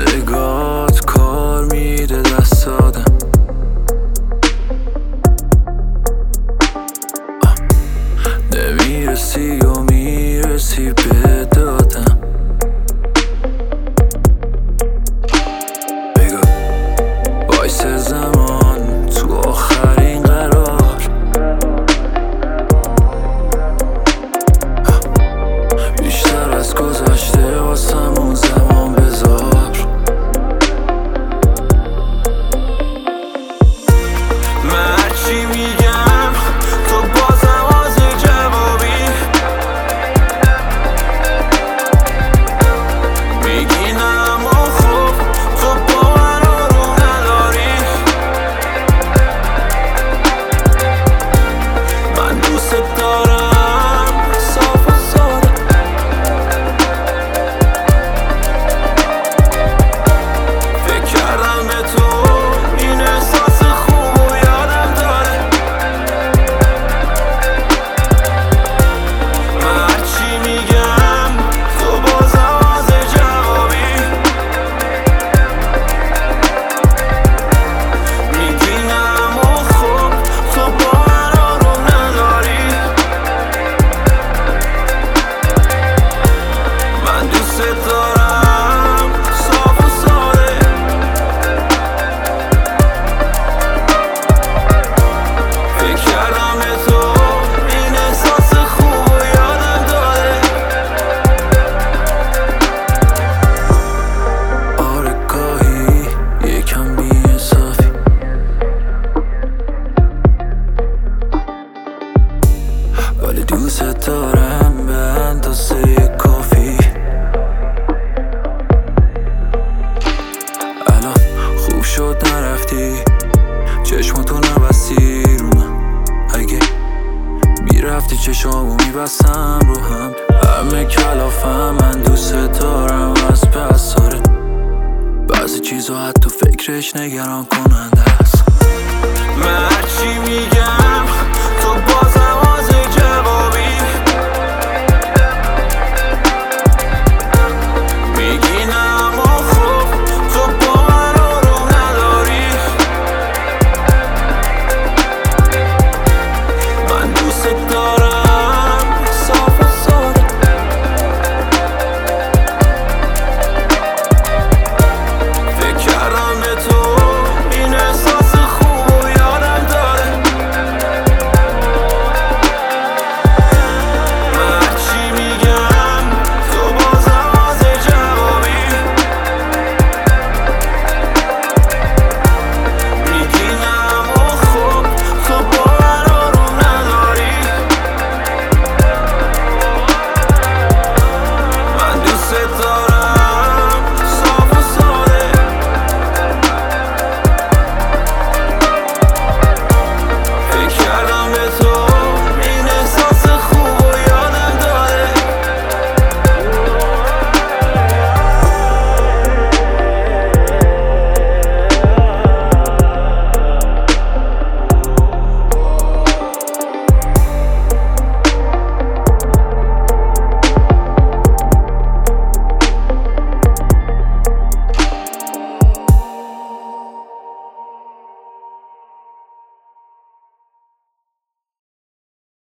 نگات کار میده دست آدم. نمیرسی و میرسی به دادم. بگو وایس زمان تو آخرین قرار. بیشتر از گذشته واسمون زمان بذار. من هرچی میگم تو بازم از جوابی میگی نه، اما خب تو با من آروم نداری. من دوست دارم صاف و ساده. فکر کردم به تو این احساس خوب و یادم داره. من هرچی میگم تو بازم از جوابی میگی نه، اما خب تو با من آروم نداری. من دوست دارم صاف و ساده. فکر کردم به تو این احساس خوب و یادم داره. آره گاهی یکم بی‌انصافی، ولی دوست دارم به اندازه کافی. الان خوب شد نرفتی، چشماتو نبستی رو من. اگه میرفتی چشامو میبستم رو هم. همه کلافم، من دوست دارم از پس آره. بعضی چیزا حتی فکرش نگران کننده است. من هرچی میگم